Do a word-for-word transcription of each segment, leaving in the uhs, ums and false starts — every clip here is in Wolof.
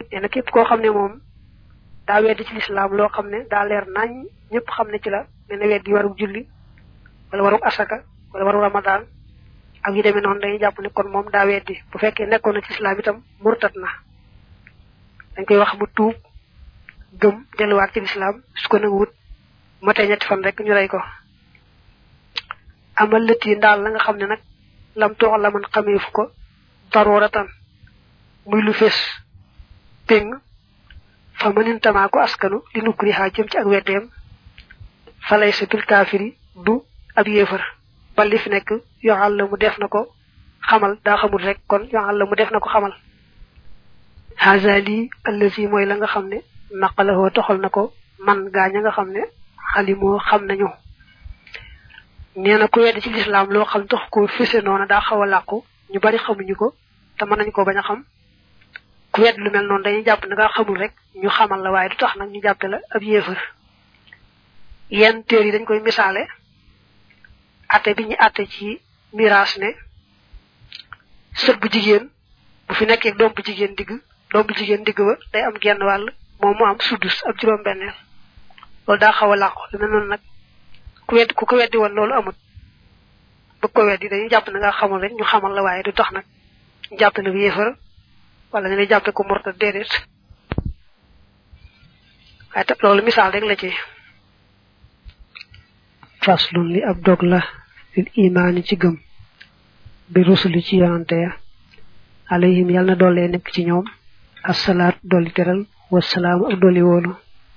neena képp koo xam ne moom daa weddi ci lislaam loo xam ne daa leer nañ ñëpp xam ne ci la mel ne weddi waru julli wala waru asaka wala waru ramadan ak yu demee noonu dañuy jàpp ne kon moom daa weddi bu fekkee nekkoon na ci lislaam itam murtat na dañ koy wax mu tuub gëm delluwaat ci lislaam su ko nanguwut matee ñetti fan rek ñu rey ko amal lëtt yi ndaal la nga xam ne nag lam toox la man xamee fu ko daruratan muy lu fes péng fa mënintamaa ko askanu li nukkuri xaa jëm ci ak weddeem falay sa bil kaafiri du ab yéefar bal li fi nekk yoxal la mu def na ko xamal daa xamul rek kon yoxal la mu def na ko xamal hazali allazi mooy la nga xam ne naqalahoo toxal na ko man gaaña nga xam ne xalimoo xam nañu nee na ku wedd ci lislaam loo xam tax ko fese noona daa xaw a làqu ñu bari xamuñu ko te mën nañ ko bañ a xam ku wedd lu mel noonu dañuy jàpp ne nga xamul rek ñu xamal la waaye du tax nag ñu jàppe la ab yéefar yenn téer yi dañ koy misaale atte bi ñu atte ci miraas ne sët bu jigéen bu fi nekkee doom bu jigéen digg doom bu jigéen digg ba day am genn wàll moom mu am suddus ab juróom benneel loolu daa xaw a làqu lu mel noonu nag ku wedd ku ko weddi woon loolu amut bëgg ko weddi dañuy jàpp ne nga xamul rek ñu xamal la waaye du tax nag ñu jàppe la yéefar wala ñu lay jàppe ko murta déedéet waaye te loolu misaal rek la ci faslun li ab dog la lil imaani ci gëm bi rusuli ci yonante ya alayhim yàlla na doole nekk ci ñoom assalaat dolli teral wasalaamu ak dolli woolu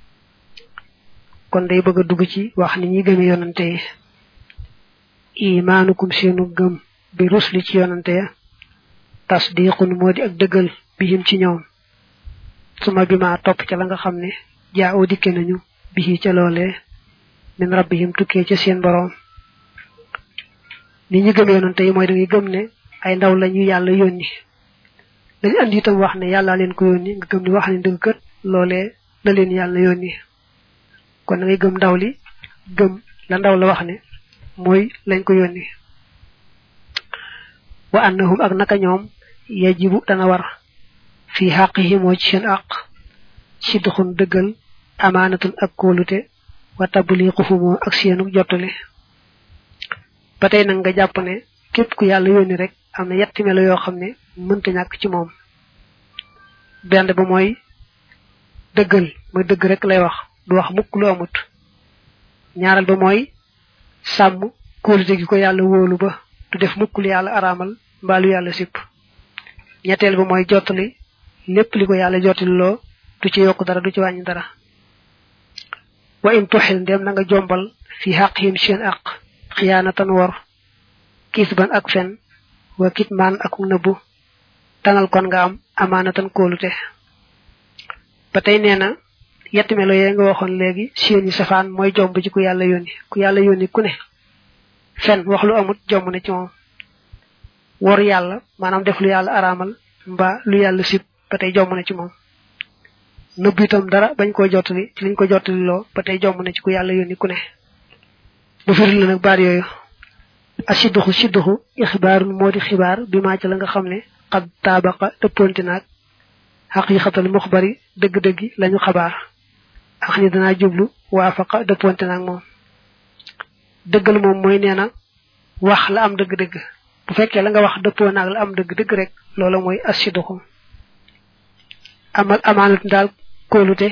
kon day bëgg a dugg ci wax ni ñi gëme yonante yi imaanukum seenu gëm bi rusli ci yonante ya tasdiqun moo di ak dëggal bihim ci ñoom suma bi ma topp ca la nga xam ne jaa oo dikke nañu bihi ca loolee min rabbihim tukkee ca seen boroom ni ñu gëme yonante yi mooy da ngay gëm ne ay ndaw lañu yàlla yónni dañu andi itam wax ne yàlla leen ko yónni nga gëm ni wax ne dëgg kët loolee la leen yàlla yónni kon da ngay gëm ndaw li gëm la ndaw la wax ne mooy lañ ko yónni wa annahum ak naka ñoom yajibu dana war fi xaqihim moo ci seen àq sidxun dëggal amaanatun ak kóolute wa tabliquhumoo ak seenu jottale ba tey nag nga jàpp ne képp ku yàlla yónni rek am na yetti melo yoo xam ne mënta ñàkk ci moom benn ba mooy dëggal mooy dëgg rek lay wax du wax mukk lu amut ñaaral ba mooy sàmm kóolute gi ko yàlla wóolu ba du def mukk lu yàlla araamal mbaa lu yàlla sipp ñetteel ba mooy jottali lépp li ko yàlla jottali loo du ci yokk dara du ci wàññi dara wa in tuxil ndem na nga jombal fi xaqihim seen aq xiyaanatan wor kisban ak fen wa kitmaan ak nëbbu tanal kon nga am amaanatan kóolute ba tey nee na yetti melo yee nga waxoon léegi seeni safaan mooy jomb ci ku yàlla yónni ku yàlla yónni ku ne fen wax lu amut jomb ne ci moom wor yàlla maanaam def lu yàlla araamal mbaa lu yàlla sib ba tey jomb ne ci moom nëbbu itam dara bañ koo jottali ci liñ ko jottali loo ba tey jomb ne ci ku yàlla yónni ku ne bu firil la nag baat yooyu asidduxu sidduxu ixbaarun moo di xibaar bi maa ci la nga xam ne xad taabaqa dëppoonti naag xaqiiqatal muxbari dëgg-dëggi lañu xabaar ak ni danaa jublu waafaqa dëppoonti naag moom dëggal moom mooy nee na wax la am dëgg-dëgg bu fekkee la nga wax dëppoo naag la am dëgg-dëgg rek loola mooy asidduxu amal amaanatu daal kóolute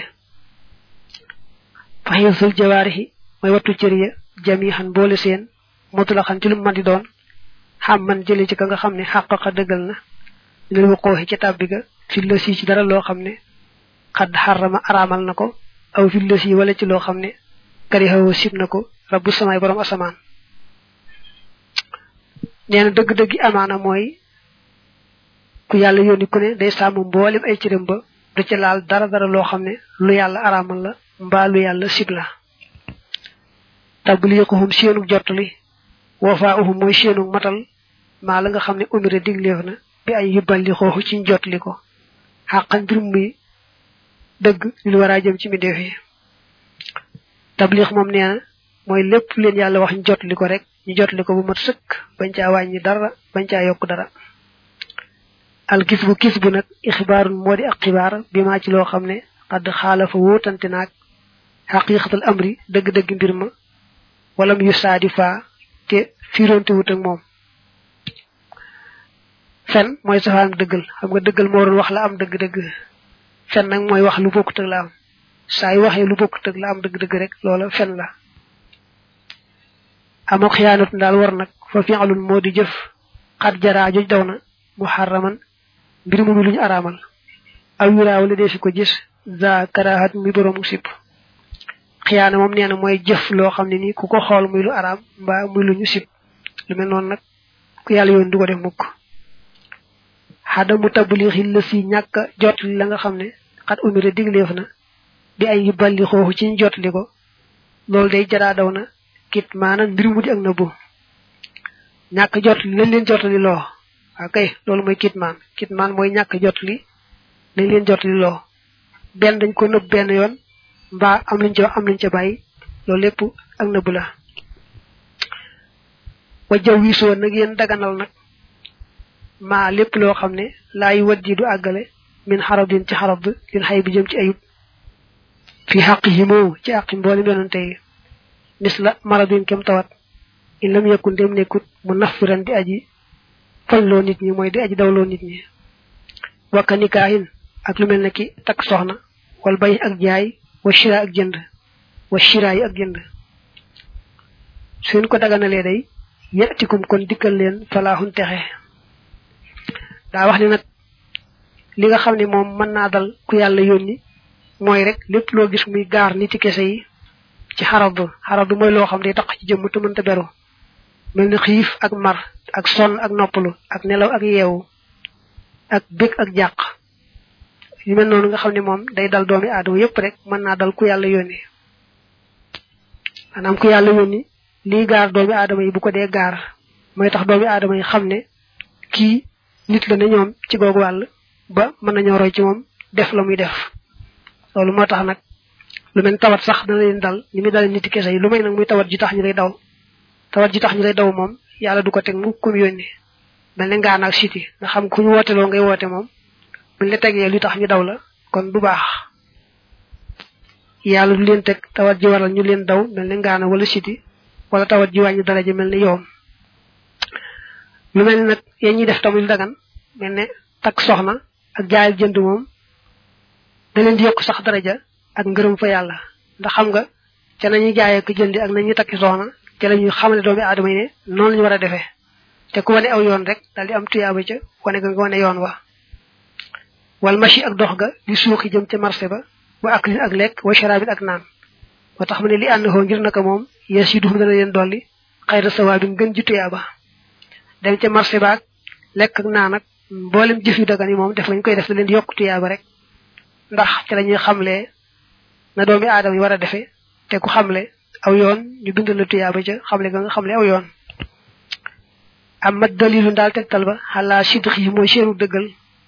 faxiisul jawaarixi mooy wattu cër ya jamiixan boole seen mutulaxan ci lu mën di doon xam man jële ci ka nga xam ne xàqaqa dëggal na lil wuquuxi ca tàbbi ga fi la si ci dara loo xam ne xadd xarama araamal na ko aw fi la si wala ci loo xam ne karihawoo sib na ko rabbu samaay borom asamaan nee na dëgg-dëggi amaana mooy ku yàlla yónni ku ne day sàmm mboolem ay cëram ba du ci laal dara dara loo xam ne lu yàlla araamal la mbaa lu yàlla sib la tabliquhum seenu jottali wafaa'uhum mooy seenu matal maa la nga xam ne umira digleef na bi ay yubballi xooxu ci jottali ko xàqan mbir muy dëgg lu war a jëm ci mbindeef yi tabliq moom nee na mooy lépp leen yàlla wax ñu jottali ko rek ñu jottali ko bu mat sëkk bañ caa wàññi dara bañ caa yokk dara al kisbu kisbu nak ikhbarun modi ak xibar bima ci lo xamne qad khalafa wotante nak haqiqatul amri deug deug mbir ma wala mu yusadifa te fironte wut ak mom fen moy safaan deugal xam nga deugal mo wax la am deug deug fen nak moy wax lu bokut ak la am say waxe lu bokut ak la am deug deug rek loola fen la am khiyanatu dal war nak fa fi'lun modi jëf qad jara ju dawna muharraman mbir mu luñu aramal aw yura wala def ko gis za karahat mi borom sip khiyana mom neena moy jëf lo xamni ni ku ko xol muy lu aram ba muy luñu sip lu mel non nak ku yalla yoon du ko def mukk hada mutablighi lasi ñaka jot la nga xamne xat umire diglef na bi ay yuballi xooxu ci jot liko lol day jara dawna kit manan mbir mu di ak nabu ñaka jot lañ leen jotali lo akay lolou moy kitman kitman moy ñak jotli lañ leen jotli lo ben dañ ko neub ben yoon ba am luñ ci am luñ ci bayyi lolou lepp ak neub la wa jawi so nak yeen daganal nak ma lepp lo xamne lay waddi du agale min haradin ci harad lin hay bi jëm ci ayub fi haqqihimu ci aqi mbolé yonante misla maradin kem tawat in lam yakun dem nekut munaffiran di aji fallo nit ñi moy di aji dawlo nit ñi wakka nikahin ak lu melne ki tak soxna wal bay ak jaay wa shira ak jënd wa shira ak jënd suñ ko daganale day yatikum kon dikal leen falahun texe da wax ni nak li nga xamni mom man na dal ku yalla yoni moy rek lepp lo gis muy gar nit ci kesse yi ci haradu haradu moy lo xam day tak ci jëm tu mënta beru melni xif ak mar ak son ak noppalu ak nelaw ak yewu ak bek ak jaq yu mel non nga xamni mom day dal doomi aadama yépp rek man na dal ku yalla yoni anam ku yalla yoni li gar doomi aadama yi bu ko dé gar moy tax doomi aadama yi xamne ki nit la ne ñoom ci gogu wal ba mën nañu roy ci mom def la muy def lolu motax nak lu mel tawat sax da leen dal ni mi dal nit kessa yi lu may nak muy tawat ji tax ñu lay daw tawat ji tax ñu lay daw mom yalla du ko tek mu kum yoni melni nga nak city nga xam ku ñu wote lo ngay wote mom buñ la tegge lu tax ñu daw la kon du baax yalla du leen tek tawat ji waral ñu leen daw melni nga na wala city wala tawat ji wañu dara ji melni yoom lu mel nak yañi def tamul dagan melne tak soxna ak jaayal jënd mom da leen di yok sax daraja ak ngeureum fa yalla ndax xam nga ci nañu jaayé ko jëndi ak nañu takki soxna ci lañu xamalé doomi adamay ne non lañu wara défé té ku wone aw yoon rek daldi am tiyaba ca wone nga wone yoon wa wal mashi ak dox ga di suuxi jëm ci marché ba wa aklin ak lek wa sharabin ak naan wa tax mu ne li and ho ngir naka mom yasidu dana leen dolli khayra sawabi gën ji tiyaba dem ci marché ba lek ak naan ak mbolem jëf yu dagani mom def lañ koy def leen yok tiyaba rek ndax ci lañuy xamlé na doomi adam yi wara defé té ku xamlé aw yoon ñu bind la tiyaba ca xamlé nga xamlé aw yoon amma dalilu dal tektal ba hala sidqi moy seenu deugal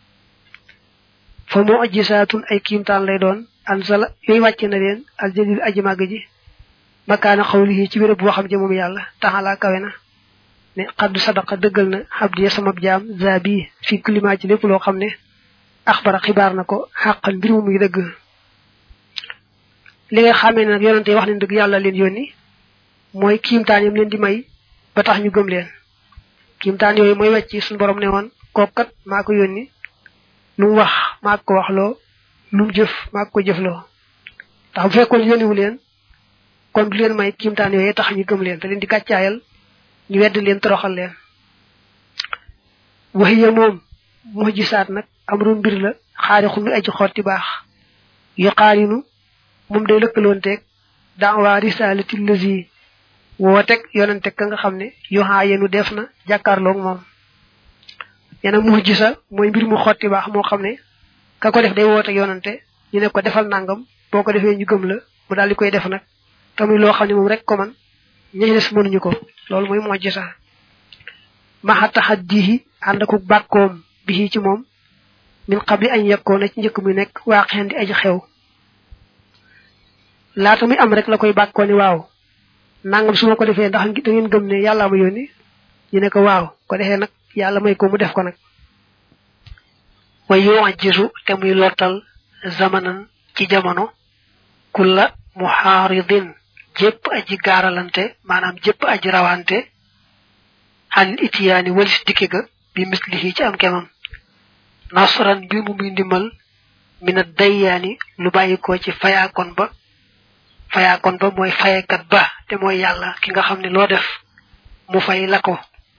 fa mu'jizatun ay kimtan lay doon ansala yoy wacc na len al jalil aji mag ji makana xawlihi ci wërëb bo xam ci mom yalla taala kawena ne qad sadaqa deugal na abdi sama jam zabi fi kulima ci lepp lo xamne akhbara xibar nako haqqan bir mu muy deug li nga xamé nak yonenté wax ni deug yalla leen yoni moy kimtan yam leen di may ba tax ñu gëm leen kimtan yoy moy wacc suñu borom ne won kokat mako yoni lu wax mako wax lo lu jëf mako jëf lo tax bu fekkon yoni wu leen kon du leen may kimtan yoy tax ñu gëm leen te leen di gatchayal ñu wedd leen toroxal leen wahiya mom mu'jizat nak amru mbir la xaarixu lu aji xoti baax yaqalinu mum day lekkalontek da'wa risalati allazi wotek yonante ka nga xamne yu haayenu defna jakarlo mom yana mu'jiza moy mbir mu xoti baax mo xamne ka ko def day wote yonante ñu ne ko defal nangam boko defé ñu gëm la mu dal di koy def nak tamuy lo xamne mom rek ko man ñi dess mënu ñuko lool moy mu'jiza ma hatta haddihi andaku bakkom bi ci mom min qabli an yakuna ci ñëk muy nek waaqen di aji xew laata muy am rek la koy bakko ni waaw nangam suma ko defé ndax da ngeen gëm ne yalla ma yoni ñu ne ko waaw ko defé nak yalla may ko mu def ko nak wa yu'jizu te muy lotal zamanan ci jamono kulla muharidin jep aji garalante manam jep aji rawante han itiyani walis dikiga bi mislihi ci am kemam nasran bi mu muy ndimal mina dayani lu bayiko ci fayakon ba fayakon ba moy fayekat ba te moy yalla ki nga xamni lo def mu fay lako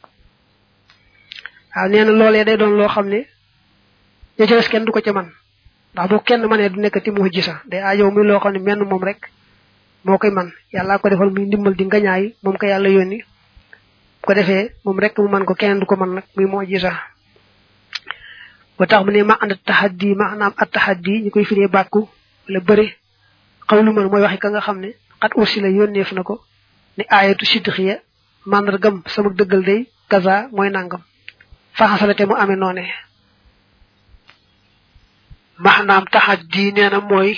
aw neena lolé day doon lo xamni ya ci kenn du ko ci man ndax bu kenn mané du nekati mu gissa day ayo muy lo xamni menn mom rek mo koy man yalla ko defal muy ndimbal di ngañaay mom ko yalla yoni ko defé mom rek mu man ko kenn du ko man nak muy mo gissa ba tax mu ne ma and tahaddi maanaam at tahaddi ñi koy firé bakku la bëre xawlu man moy waxi ka nga xamne qad ursila yonef nako ni ayatu sidkhiya mandargam sama deugal day kaza moy nangam fa xasalate mu amé noné maanaam tahaddi neena moy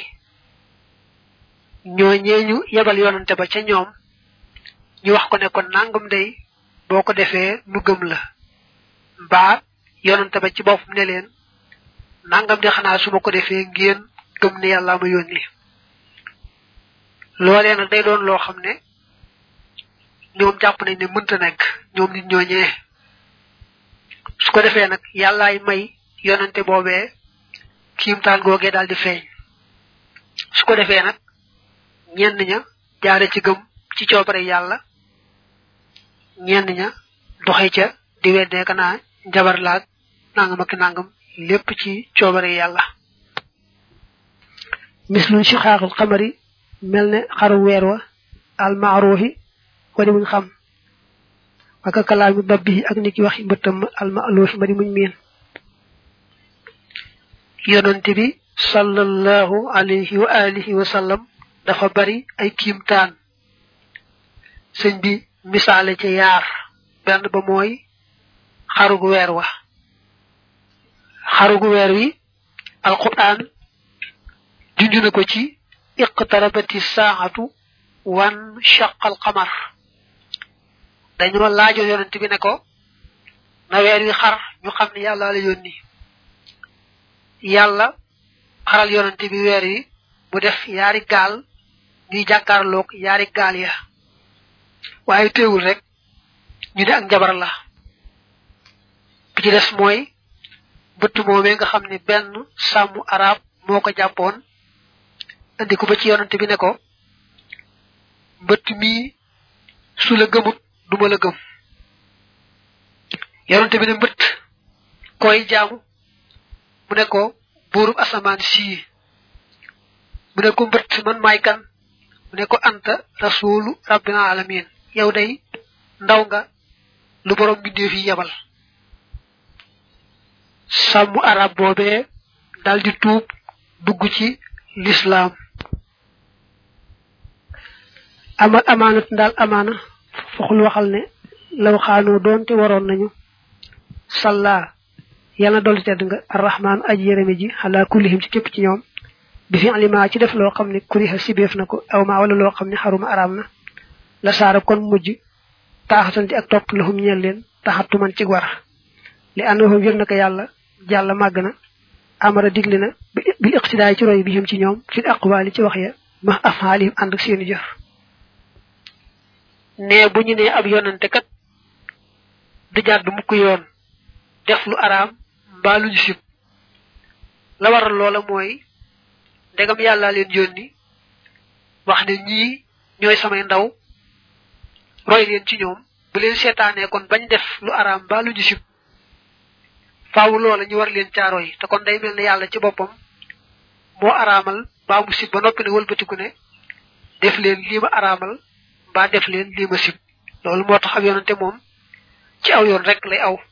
ñoñeñu yebal yonante ba ca ñoom ñu wax ko ne ko nangam day boko defé nu gëm la ba yonante ba ci bop ne len nangam di xana suma ko defé ngeen gëm ne yalla ma yoni lolé nak day doon lo xamné ñoom japp nañ ne mënta nek ñoom nit ñoñé su ko defé nak yalla ay may yonante bobé kimtan gogé dal di feñ su ko defé nak ñenn ña jaare ci gëm ci ciobare yalla ñenn ña doxé ca di wédé kana jabar laak nangam ak nangam lepp ci ciobare yalla mislu shikhaqul qamari melne xaru weer wa al ma'ruhi wadi muñ xam ak kalaamu dabbi ak niki waxi mbeutam al ma'luf mari muñ min yonante bi sallallahu alayhi wa alihi wa sallam dafa bari ay kimtaan señ bi misale ci yaar ben ba moy xarugu weer wa xarugu weer wi alquran junjuna ko ci iqtarabati saatu wan shaqqa alqamar dañu laajo yonent bi ne ko na weer wi xar ñu xamni yalla la yoni yalla xaral yonent bi weer wi mu def yaari gal ñi jakarlok yaari gal ya waye teewul rek ñu de ak jabar la bi ci dess moy bëtt momé nga xamni benn samu arab moko japon andi ko ba ci yonante bi ne ko bëtt mi su la gëmut duma la gëm yonante bi ne bëtt koy jaamu mu ne ko buuru asaman si mu ne ko bëtt man may kan mu ne ko anta rasulu rabbil alamin yow day ndaw nga lu borom bindé fi yabal samu arab bobé daldi tuub dugg ci l'islam amal amanat dal amana foxul waxal ne law xaanu donte waron nañu salla yalla dol tedd nga arrahman aji yeremi ji ala kullihim ci kep ci ñoom bi fi alima ci def lo xamni kuriha sibef nako aw ma wala lo xamni haruma aramna la saara kon mujj taxatanti ak top lahum ñel leen taxatu man ci war li annahu ngir naka yalla jalla magna amara diglina bil iqtidaay ci roy bihim ci ñoom fi aqwali ci wax ya ma afalihim and ak seeni jëf ne buñu ne ab yonante kat du jadd mu ko yoon def lu aram ba lu sip la waral loola moy ndegam yalla leen yoni wax ne ñi ñoy samay ndaw roy leen ci ñoom bu leen sétané kon bañ def lu aram ba lu sip faaw loola ñu war leen caaroy te kon day melni yalla ci bopam mo aramal ba mu sip ba noppi ne wëlbatiku ne def leen lima aramal ba def leen lima sip loolu moo tax ab yonante moom ci aw yoon rek lay aw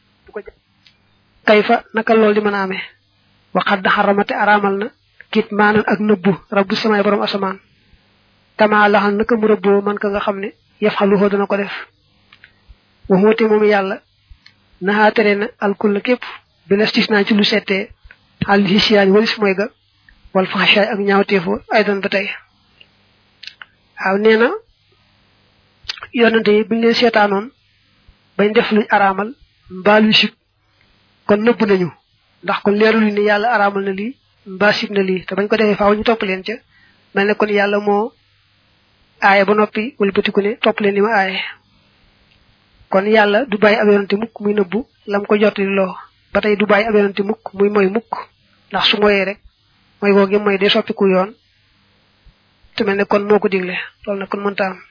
kayfa naka loolu di mën a amee waxad haramate aramal na kit maanan ak nëbbu rabbu samay borom asamaan kama laxal naka mu rëbboo man ka nga xam ne yafxaluhoo dana ko def waxoote moom yàlla naxaa tere na alkulla képp bi lastisnaa ci lu settee al hisiyaan walis mooy ga wal faxashaay ak ñaawteefo aydan ba tey waaw nee na yonante yi buñ leen seetaanoon bañ def luñ araamal mbaa luñ sib kon nëbb nañu ndax kon leerul ni yàlla araamal na lii mbaa sib na lii te bañ ko defee faaw ñu topp leen ca mel ne kon yàlla moo aaye ba noppi wala bëtiku ne topp leen li ma aaye kon yàlla du bàyyi ab yonante mukk muy nëbbu lam ko jottali loo ba tey du bàyyi ab yonante mukk muy moy mukk ndax su moyee rek mooy googu mooy day soppiku yoon te mel ne kon moo ko digle loolu nag kon mënta am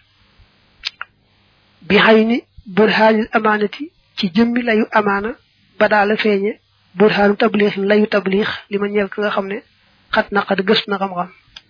bi xay ni burhaanil amaanati ci jëmmi layu amaana ba daala feeñe burhaanu tabliix layu tabliix li ma ñeel ka nga xam ne xat na xat gës na xam-xam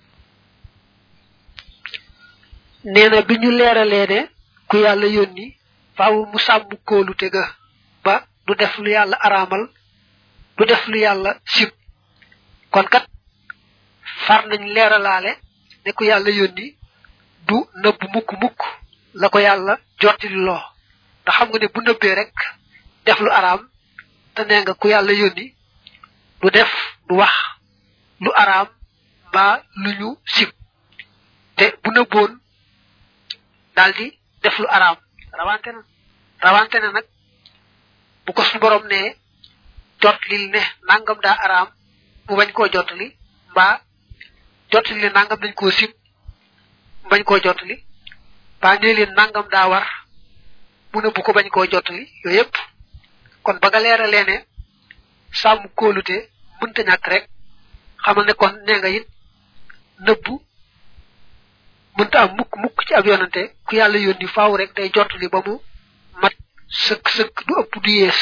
nee na bi ñu leeralee ne ku yàlla yónni faaw mu sàmm kóolute ga ba du def lu yàlla araamal du def lu yàlla sib kon kat far nañ leeralaale ne ku yàlla yónni du nëbb mukk mukk la ko yàlla jottali loo ndax xam nga ne bu nëbbee rek def lu araam te nee nga ku yàlla yónni du def du wax lu araam mbaa lu ñu sib te bu nëbboon daldi def lu araam rawante na rawante na nag bu ko suñu borom ne jotlil ne nangam daa araam mu bañ koo jotali mbaa jotali ne nangam dañ koo sib mu bañ koo jotali mbaa nee leen nangam daa war mu ne bu ko bañ koo jotali yooyu yëpp kon ba nga leeralee ne sàmm kóolute mënta ñàkk rek xamal ne kon nee nga it nëbbu mënta am mukk mukk ci ab yonante ku yàlla yónni faaw rek day jotali ba mu mat sëkk sëkk du ëpp du yees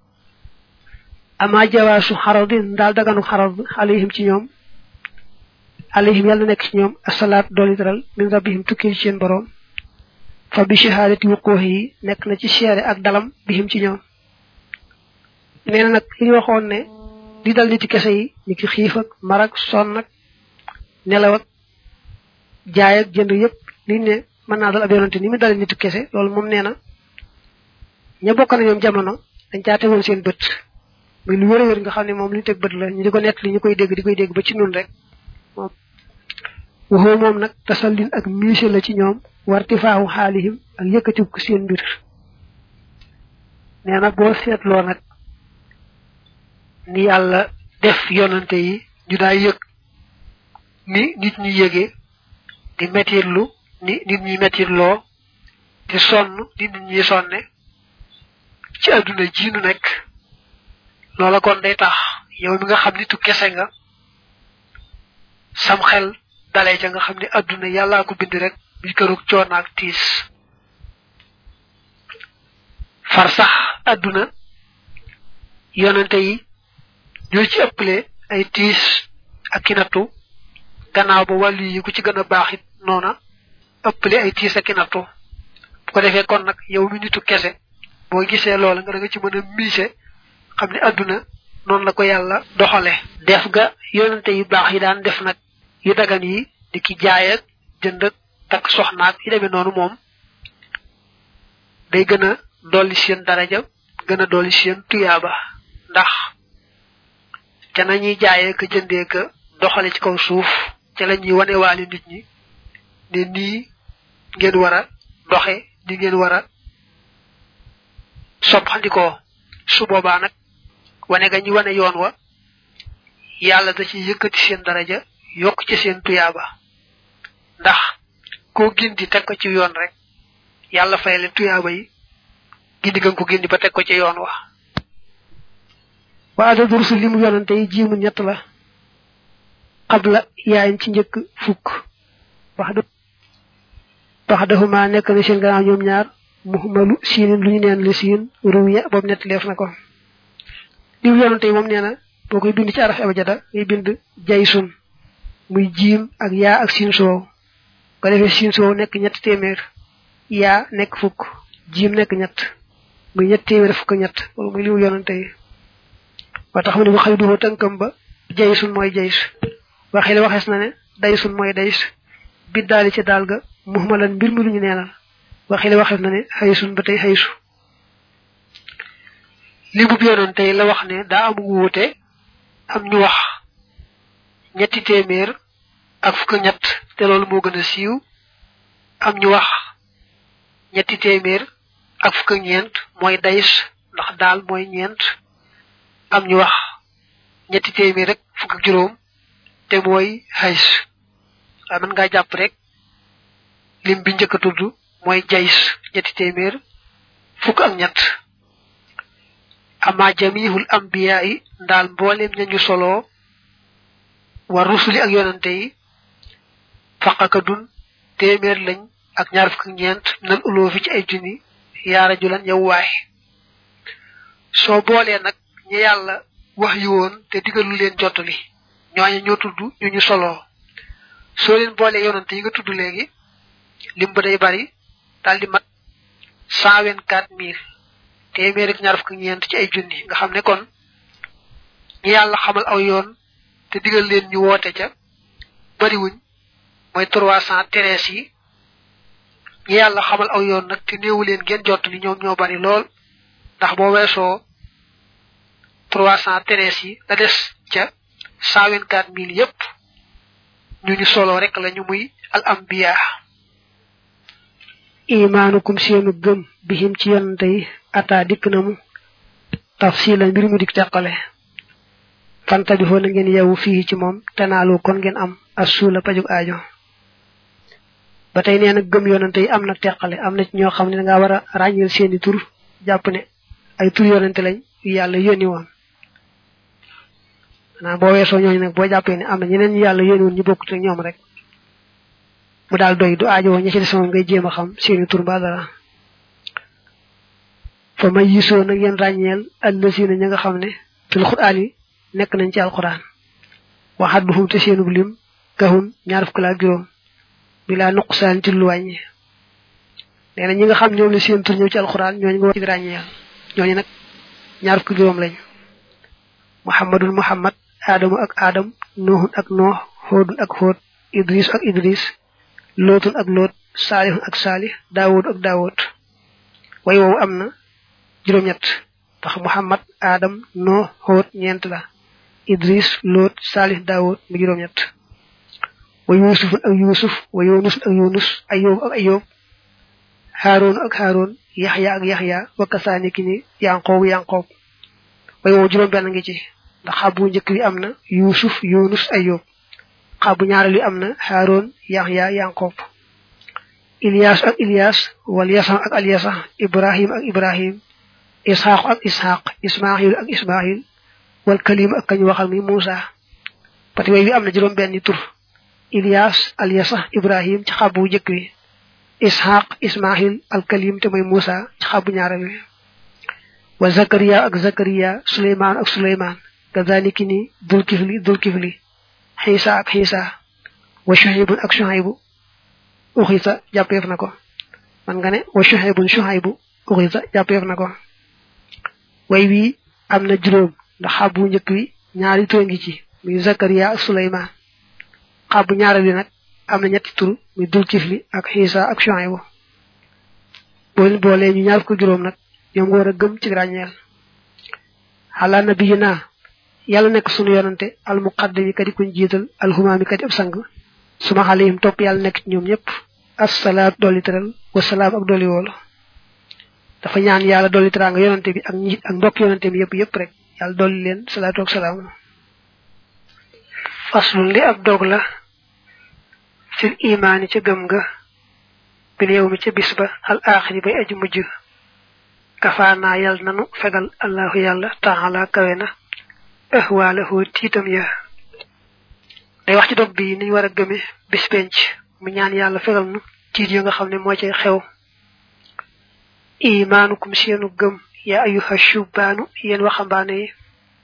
ama jawaasu xaradin daal daganu xarad alayhim ci ñoom alayhim yàlla nekk ci ñoom asalaat dooli teral min rabbihim tukkil ci seen boroom fa bi shahadati wuquhi yi nekk na ci seere ak dalam bihim ci ñoom nee na nag li ñu waxoon ne di dal niti kese yi ni ki xiif ak mar ak sonn ak nelaw ak jaay ak jënd yëpp liñ ne mën naa dal ab yonante ni mu dal niti kese loolu moom nee na ña bokk na ñoom jamono dañ caa tegoon seen bët muy lu wér a wér nga xam ne moom li ñu teg bët la ñu di ko nett li ñu koy dégg di koy dégg ba ci nun rek moom waxoo moom nag tasallin ak miise la ci ñoom wartifaahu xaalihim ak yëkkatiw ko seen mbir nee na boo seetloo nag ni yàlla def yonante yi ñu daa yëg ni nit ñi yëgee di mettirlu ni nit ñi mettirloo di sonn ni nit ñi sonne ci àdduna ji nu nekk loola kon day tax yow mi nga xam nitu kese nga sam xel dalee ca nga xam ne àdduna yàllaa ko bind rek bi kërug coonaak tiis far sax àdduna yonante yi ñoo ci ëpple ay tiis ak kinatu gannaaw ba wàllu yi ku ci gën a baax it noona ëpple ay tiis ak kinatu bu ko defee kon nag yow mi nitu kese boo gisee loola nga da nga ci mën a miise xam ne àdduna noonu la ko yàlla doxale def ga yonante yu baax yi daan def nag yu dagan yi di ki jaay ak jënd ak takk soxnaak yi demee noonu moom day gën a dolli seen daraja gën a dolli seen tuyaaba ndax ca nañuy jaayee ka jëndee ka doxale ci kaw suuf ca la ñuy wane waale nit ñi ne nii ngeen war a doxe ni ngeen war a soppandikoo su boobaa nag wane ga ñu wane yoon wa yàlla da ci yëkkati seen daraja yokk ci seen tuyaaba ndax koo gindi teg ko ci yoon rek yàlla fay leen tuyaaba yi gindi nga ko gindi ba teg ko ci yoon wa wa adadu rusul li mu yonante yi jiimu ñett la xabla yaayin ci njëkk fukk wax da wax dahuma nekk na seen gannaaw ñoom ñaar muhmalu siinin lu ñu neen la siin ruwiya boobu nett leef na ko li mu yonante yi moom nee na boo koy bind ci araf abajada ngay bind jaysun muy jiim ak yaa ak siin soow ko defee siin soow nekk ñett téeméer yaa nekk fukk jiim nekk ñett muy ñett téeméer fukk ñett loolu muy li mu yonante yi ba tax mu ne bu xëy duhoo tënkam ba jaysun mooy jays waxee la waxees na ne daysun mooy days biddaali ci daal ga muhmalan mbir mi lu ñu neenal waxee la waxees na ne xaysun ba tey xaysu li bu yonante yi la wax ne daa am wuute am ñu wax ñetti téeméer ak fukk ñett te loolu moo gën a siiw am ñu wax ñetti téeméer ak fukk ñeent mooy days ndax daal mooy ñeent am ñu wax ñetti téeméer rek fukk ak juróom te mooy hays waaye mën ngaa jàpp rek lim bi njëkk a tudd mooy jays ñetti téeméer fukk ak ñett ama jamihul anbiya yi ndaal mboolem ñañu solo wa rusuli ak yonante yi faqakadun téeméer lañ ak ñaar fukk ak ñeent nan uloo fi ci ay junni yaara julan yow waay soo boolee nag ñi yàlla wax yi woon te digalu leen jottali ñooñu ñoo tudd ñu ñu solo soo leen boolee yonante yi nga tudd léegi lim ba day bari daal di mat cent vingt-quatre mille téeméer ak ñaar fukk ak ñeent ci ay junni nga xam ne kon ñi yàlla xamal aw yoon te digal leen ñu woote ca bariwuñ mooy trois cent treize yi ñi yàlla xamal aw yoon nag te néewu leen ngeen jot li ñoom ñoo bari lool ndax boo weesoo trois cent treize yi la des ca cent vingt-quatre mille yépp ñu ñu solo rek la ñu muy al anbiya imaanukum seenu gëm bihim ci yonante yi ata dikk na mu tafsilan mbir mu dik teqale fanta bi na ngeen yewu fii ci moom tanaalu kon ngeen am assuula pajug aajo ba tey nee na gëm yonante yi am na teqale am na ci ñoo xam ne da ngaa war a ràññeel seeni tur jàpp ne ay tur yonante lañ yu yàlla yónni woon maanaam boo weesoo ñooñu nag boo jàppee ne am na ñeneen ñu yàlla yónni woon ñu bokkut ak ñoom rek mu daal doy du aajo ña ci des moom ngay jéem a xam seeni tur ba dara fa may yisoo nag yéen ràññeel allazina ña nga xam ne fil qur'aan yi nekk nañ ci alquran waxadduhum te seenub lim kahun ñaar fukk laa juróom bilaa nuqsaan ci lu wàññi nee na ñi nga xam ñoom la seen tur ñëw ci alquran ñooñu nga war ci ràññeel ñooñu nag ñaar fukk juróom lañ muhammadun muhammad aadamu ak aadam nuuhun ak noox hóodun ak hóod idris ak idris lootun ak loot saalihun ak saalih daawud ak daawud way woowu am na juróom-ñett tax muhammad aadam noox hóod ñeent la idris loot saalih daawud mi juróom-ñett wa yusufun ak yusuf wa yunus ak yunus ayub ak ayub haarun ak haarun yaxya ak yaxya wa kasaani ki ni yanqoob yanqoob way woowu juróom benn ngi ci ndax xabu njëkk bi am na yusuf yunus ayub xabu ñaareel bi am na haarun yaxya yanqoob ilyas ak ilyas wal yasa ak alyasa ibrahim ak ibrahim ishaq ak ishaq ismail ak ismail wal kalim ak kañ waxal mi musa pati way wi am na juróom benn tur ilyas alyasa ibrahim ci xabu njëkk bi ishaq ismail al kalim te mooy musa ci xabu ñaareel bi wa zakariya ak zakariya suleyman ak suleyman kadhalika ni dul kifli dul kifli Xiisa ak Xiisa wa Shuhaybun ak Shuhaybu uxisa jàppeef na ko man nga ne wa Shuhaybun Shuhaybu uxisa jàppeef na ko way wi am na juróom ndax xabu njëkk wi ñaari tur ngi ci muy Zakariya ak Suleymaan xabu ñaareel bi nag am na ñetti tur muy Dulkifli ak Xiisa ak Shuhaybu boole boole ñu ñaar ko juróom nag ñoom nga war a gëm ci ràññeel ala nabiyina yàlla nekk sunu yonante al muqaddami kadi kuñ jiital al humaami kadi ab sang suma alayhim topp yàlla nekk ci ñoom ñëpp assalaatu dolli teral wasalaam ak dolli woolu dafa ñaan yàlla dolli teraanga yonante bi ak ñi ak mbokk yonante bi yëpp yëpp rek yàlla dolli leen salaatu ak salaam faslun li ab dog la fil imaani ca gëm nga bil yawmi ca bis ba al aaxiri bay aji mujj kafaanaa yàlla nanu fegal allahu yàlla taala kawe na ahwaalahu tiitam ya day wax ci dog bi niñ war a gëme bis penc mu ñaan yàlla fegal nu tiit yo nga xam ne moo cay xew imaanukum seenu gëm yaa ayuha shubbaanu yéen waxambaane yi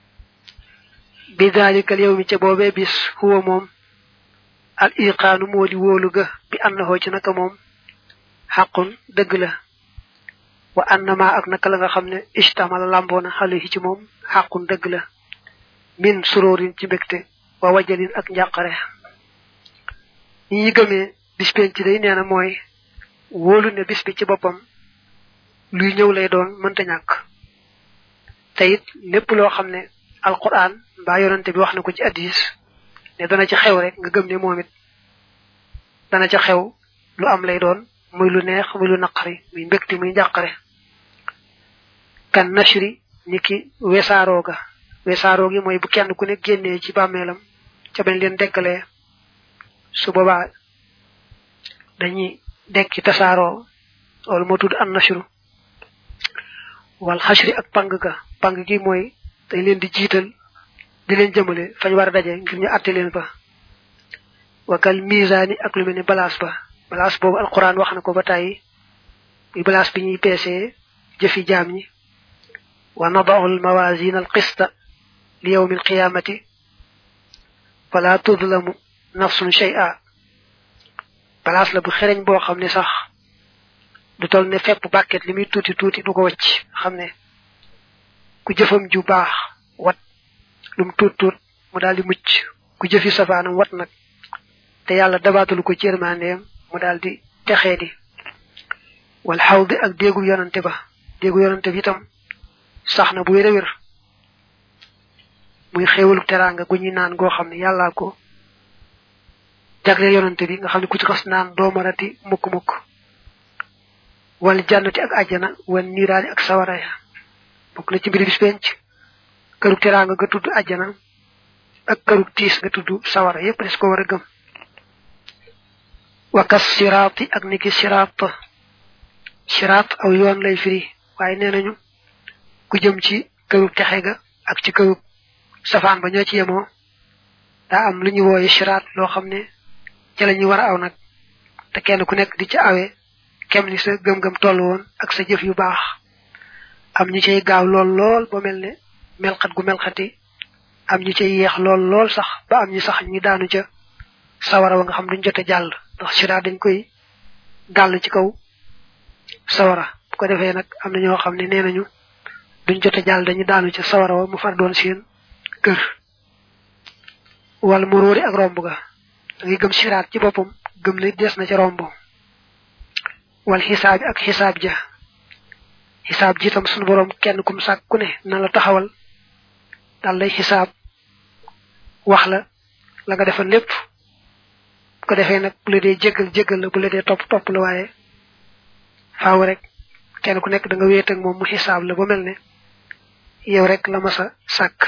bi daalikal yawmi ca boobee bis huwa moom al iqaanu moo di wóolu ga bi annahoo ci naka moom xaqun dëgg la wa annama ak naka la nga xam ne istamala lamboona xale ci moom xaqun dëgg la min suróorin ci mbégte wa wajalin ak njàqare ñi ñi gëmee bis penc day nee na mooy wóolu ne bis bi ci boppam luy ñëw lay doon mënta ñàkk te it lépp loo xam ne alquran mbaa yonante bi wax na ko ci addis ne dana ci xew rek nga gëm ne moom it dana ca xew lu am lay doon muy lu neex muy lu naqari muy mbégte muy njàqare kan nashri niki wesaarooga wesaaroo gi mooy bu kenn ku ne génnee ci bàmmeelam ca bañ leen dekkalee su boobaa dañuy dekki tasaaroo loolu moo tudd an nashru wal xashri ak pang ga pang gi mooy dañ leen di jiital di leen jëmale fañ war a daje ngir ñu àtte leen fa wakal misaani ak lu mel ni balaas ba balaas boobu alquran wax na ko ba tàyyi muy balaas bi ñuy peesee jëfi jaam ñi wa nadaau almawasina alqista li yawmi alqiyamati fala tudlamu nafsun shay'a balaas la bu xereñ boo xam ne sax du tol ne fepp bàkket li muy tuuti tuuti du ko wacc xam ne ku jëfam ju baax wat lum tuut tuut mu daal di mucc ku jëfi safaanam wat nag te yàlla dabaatalu ko ci yërmandeem mu daal di texee di wal xawdi ak déegu yonante ba déegu yonante bi itam sax na bu wér a wér muy xéewalu teraanga gu ñuy naan goo xam ne yàllaa ko jagleel yonante bi nga xam ne ku ci xas naan doo marati mukk mukk wal jannati ak àjjana wal niiraani ak sawara ya bokk na ci mbiri bis penc këru teraanga nga tudd àjjana ak këru tiis nga tudd sawara yépp des ko war a gëm wakas siraati ak niki siraat siraat aw yoon lay firi waaye nee nañu ku jëm ci këru texe ga ak ci këru safaan ba ñoo ci yemoo daa am lu ñu wooye siraat loo xam ne ca la ñu war a aw nag te kenn ku nekk di ci awee kem ni sa gëm-gëm toll woon ak sa jëf yu baax am ñu cay gaaw lool lool ba mel ne melxat gu melxati am ñu cay yeex lool lool sax ba am ñu sax ñu daanu ca sawara wa nga xam duñ jote jàll ndax siraat dañ koy gàll ci kaw sawara bu ko defee nag am na ñoo xam ne nee nañu duñ jote jàll dañu daanu ca sawara wa mu far doon seen kër wal muróori ak romb ga da ngay gëm siraat ci boppam gëm ne des na ca romb wal xisaab ak xisaab ja xisaab ji itam sunu borom kenn kum sàkk ku ne na la taxawal dal lay xisaab wax la la nga defal lépp bu ko defee nag bu la dee jéggal jéggal la bu la dee topp topp la waaye faaw rek kenn ku nekk da nga wéet ak moom mu xisaab la ba mel ne yow rek la masa sàkk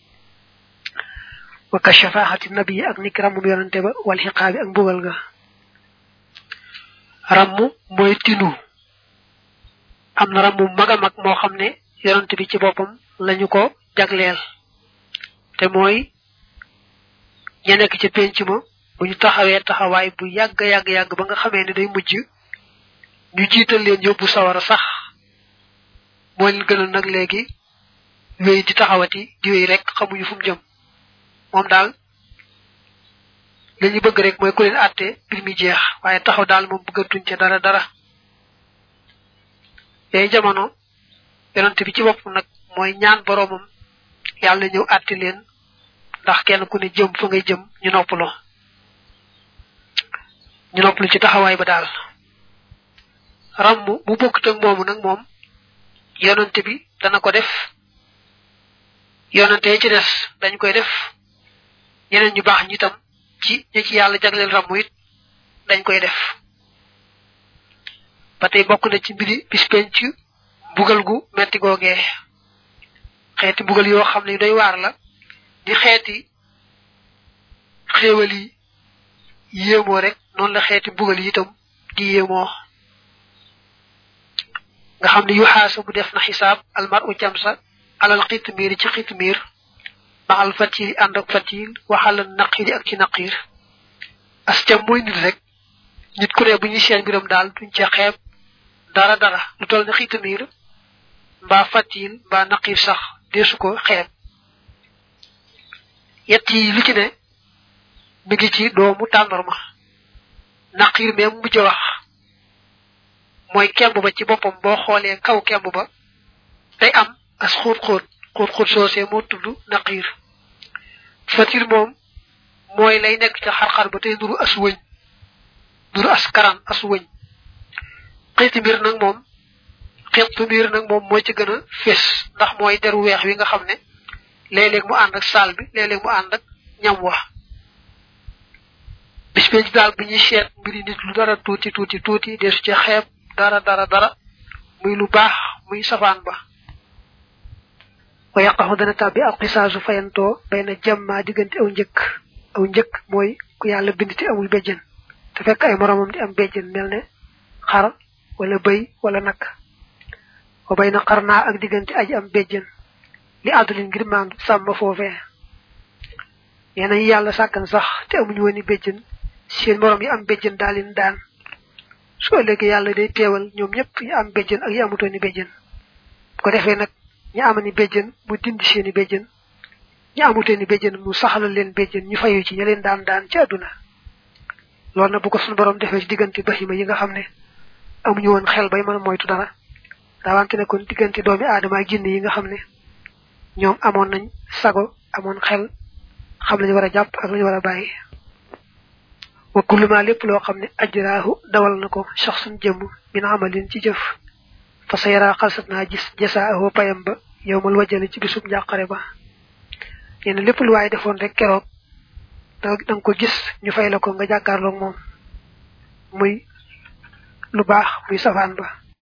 wa ka shafaxati nabi ak niki rammum yonante ba wal xiqaabi ak mbugal ga ramm mooy tinu am na ramm mag a mag moo xam ne yonante bi ci boppam lañu ko jagleel te mooy ña nekk ci penc ma bu ñu taxawee taxawaay bu yàgg yàgg yàgg ba nga xamee ne day mujj ñu jiital leen yóbbu sawara sax moo leen gënal nag léegi wéy di taxawati di wéy rek xamuñu fu mu jëm moom daal li ñu bëgg rek mooy ku leen àtte bir mi jeex waaye taxaw daal moom bëggatuñ ca dara dara yooyu jamono yonante bi ci bopp nag mooy ñaan boroomam yàlla ñëw àtte leen ndax kenn ku ne jëm fa ngay jëm ñu noppaloo ñu noppalu ci taxawaay ba daal ramm bu bokkut ak moomu nag moom yonante bi dana ko def yonante ci des dañ koy def ñeneen ñu baax ñi tam ci ñi ci yàlla jagleel ramm it dañ koy def ba tey bokk na ci mbiri bis penc bugal gu metti googee xeeti bugal yoo xam ne doy waar la di xeeti xéewal yi yéemoo rek noonu la xeeti bugal yi itam di yéemoo nga xam ne yu xaasa bu def na xisaab almar u camsa alal xitmiir ci xitmiir ma al fatil ànd ak fatil waxal naqiri ak ci naqir as cam mooy nit rek nit ku ne bu ñuy seen mbiram daal duñ ca xeeb dara dara lu toll ne xitmiir mbaa fatil mbaa naqir sax deesu ko xeeb yett yi lu ci ne mi ngi ci doomu tàndarma naqir même mujj wax mooy kemb ba ci boppam boo xoolee kaw kemb ba day am as xóot xóot xóot xóot soosee moo tudd naqir fatir moom mooy lay nekk ca xar-xar ba tey nuru as wëñ nuru as karan as wëñ xeeti mbir nag moom xeetu mbir nag moom moo ci gën a fés ndax mooy deru weex wi nga xam ne léeg-léeg mu ànd ak saal bi léeg-léeg mu ànd ak ñam wax bis penc daal bu ñuy seet mbiri nit lu dara tuuti tuuti tuuti deesu ci xeeb dara dara dara muy lu baax muy safaan ba wa yaqahu dana tabbi al qisasu fayanto bayna jamma digënté aw ñëk aw ñëk moy ku yalla binditi amul bejjen te fekk ay moromam di am bejjen melne xar wala bay wala nak wa bayna qarna ak digënté aji am bejjen li adulin ngir maam sam fofé yena yalla sakkan sax te amuñu woni bejjen seen morom yi am bejjen dalin daan so legi yalla day téwal ñom ñepp yi am bejjen ak yi amutoni bejjen ko defé nak ñi amani bejjen bu dindi seeni bejjen ñi amutoni bejjen mu saxal leen bejjen ñu fayu ci ñeleen daan daan ci aduna lool na bu ko sun borom defé ci digënté bahima yi nga xamné amuñu won xel bay mëna moytu dara dawante ne kon digënté doomi adama ak jinni yi nga xamné ñom amon nañ sago amon xel xam lañu wara japp ak lañu wara bayyi wa kullu ma lepp lo xamne ajrahu dawal nako shakhsun jëm min amalin ci jëf fa sayara khalsatna gis jasaahu payam ba yowmal wajjali ci bisub njaqare ba yene lepp lu way defon rek kéro dang ko gis ñu fay la ko nga jakarlo mom muy lu bax muy safan ba